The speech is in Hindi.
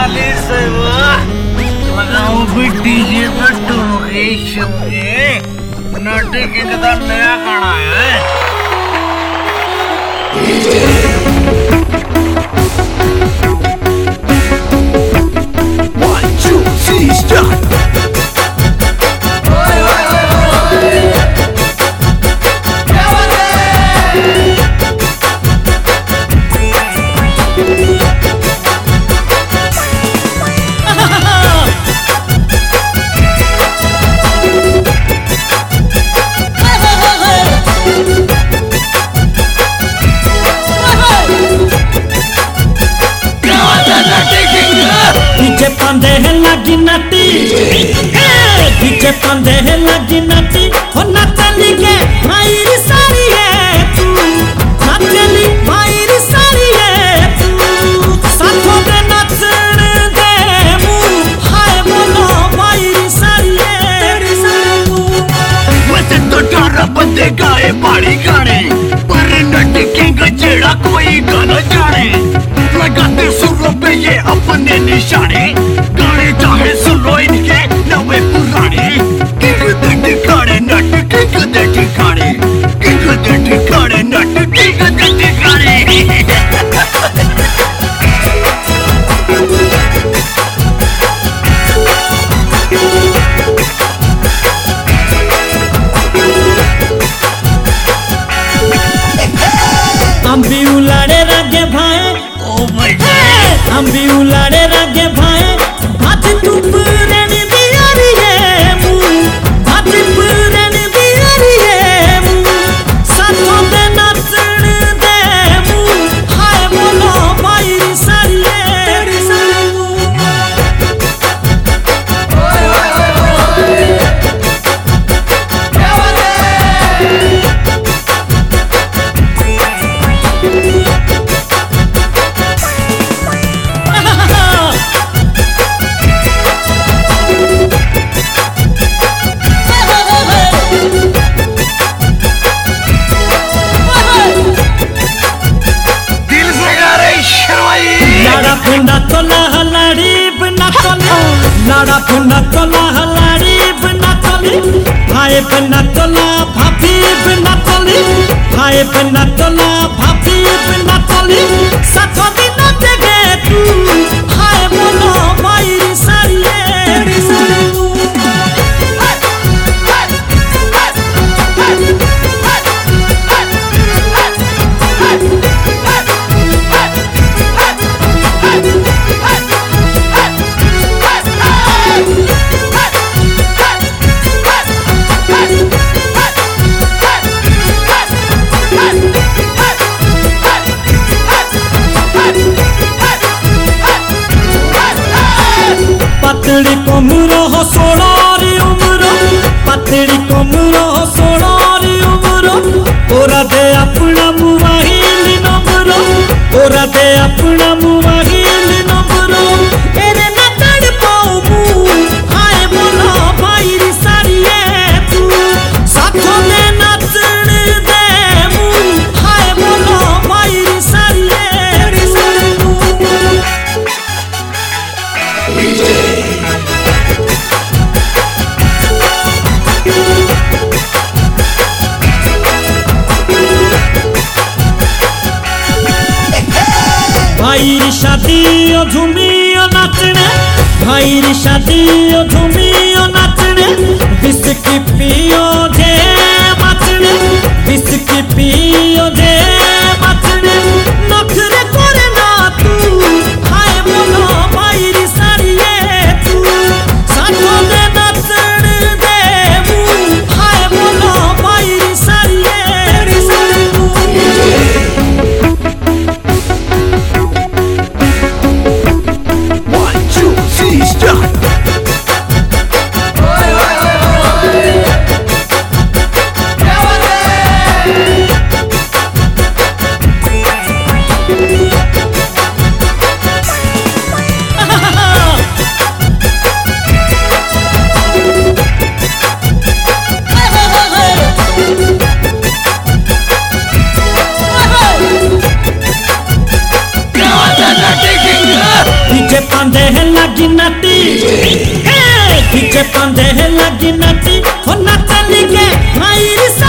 साली से लगाओ भी डीजे पे टूके शमके नाटे किंग का नया गाना है। One, two, three, stop. DJ पांदे है लगी नटी, डीजे पांदे है लगी नटी, हो नचली के भाई री सारी है तू, नचली भाई री सारी है तू, साथों दे नचन दे मुँह, हाय बोलो भाई री सारी है तू। वैसे तो 18 बंदे गाए बाड़ी गाने, पर नट किंग जेड़ा कोई गाना जाने, लगाते सुरों पे ये अपने निशाने, गाने चाहे सुनो इनके नवे पुराने, किंग दे ठिकाने नट किंग दे ठिकाने, किंग दे ठिकाने नट किंग दे ठिकाने। हम भी उलाड़े रगे भाई, ओ भाई हम भी उलाड़े रगे भाई, हाथ तू पुरानी बियारी है मुँह, हाथ पुरानी बियारी है मुँह, साथों दे नचन दे मुँह, हाय बोलो भाई री सारी है तू। दिल से गा रही शर्माई। लाड़ा फुंडा तोला हलाड़ी बना तोली, लाड़ा फुंडा तोला हलाड़ी बना तोली, भाई बना तोला भाभी बना तोली, भाई बना तोला भाभी बना तोली, साथों दिन जगे तू, हाय बोलो भाई री सारी है तू। पतड़ी कोमरो हो सोनारी उम्र, पतड़ी कोमरो हो सोनारी उम्र, ओरा दे अपना मुवाहिल नंबर, ओरा दे अपना मुवाहिल नंबर, एरे ना तड़ पाऊं मुँह, हाय बोलो भाई री सारी है तू, साथों दे नचन दे मुँह, हाय बोलो भाई री सारी है तू। भाई री शादी ओ झूमियो नाचने, भाई री शादी ओ झूमियो नाचने, विस्की पियो जे मचने, विस्की पियो जे मचने, नखरे करे ना तू, हाय बोलो भाई री सारी है तू, साथों दे नचन दे मुँह, हाय बोलो भाई री सारी है तू। One, two, three, stop. लगी नटी डीजे पंदे लगी नटी हो नचली के भाई